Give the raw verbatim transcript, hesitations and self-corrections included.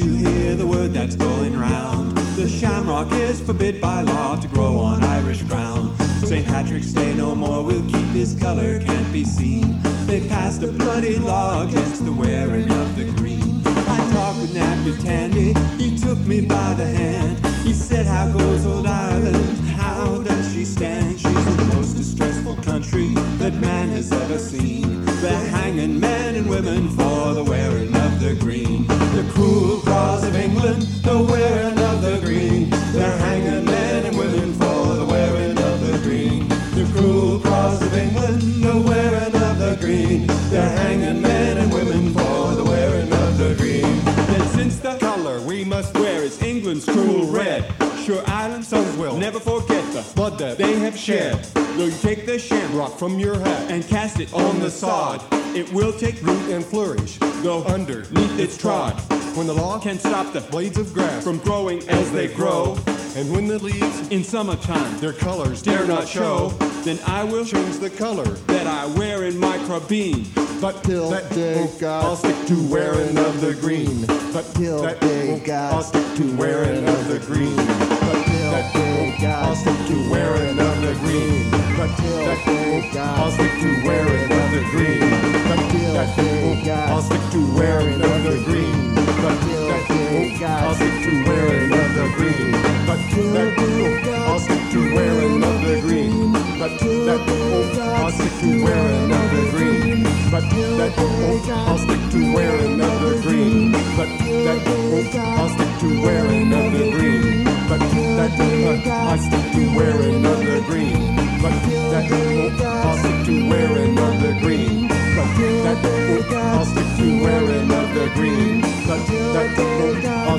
you hear the word that's going round? The shamrock is forbid by law to grow on Irish ground. Saint Patrick's Day no more will keep his colour can't be seen. They passed a bloody law against the wearing of the green. I talked with Napper Tandy, he took me by the hand. He said, how goes old Ireland, how does she stand? She's the most distressful country that man has ever seen. They're hanging men and women for the wearing of the green. The cruel cause of England, the wearing of the green. They're hanging men and women for the wearing of the green. The cruel cause of England, the wearing of the green. They're hanging men and women for the wearing of the green. And since the color we must wear is England's cruel red, sure Ireland's sons will never forget the blood that they have shed. Though you take the shamrock from your hat and cast it on the sod, it will take root and flourish, though underneath it's trod. When the law can stop the blades of grass from growing as they grow, and when the leaves in summertime their colors dare not show, then I will change the color that I wear in my carbine. But till that day, God, I'll stick to wearing of the green. But till that day, God, I'll stick to wearing of the green. But till that day, God, I'll stick to wearing of the green. But till that day, God, I'll stick to wearing of the green. But till that day, God, I'll stick to wearing of the green. But till that day, God, I'll stick to wearing of the green. But till that day, I'll stick to wearing of the green. But till that day, I'll stick to wearing of the green. But till that day, I'll stick to wearing of the green. But till that day, I'll stick to wearing of the green. But till that day, I'll stick to wearing of the green. But till that day, I'll stick to wearing of the green. But till that day, I'll stick to wearing of the green. But till that day,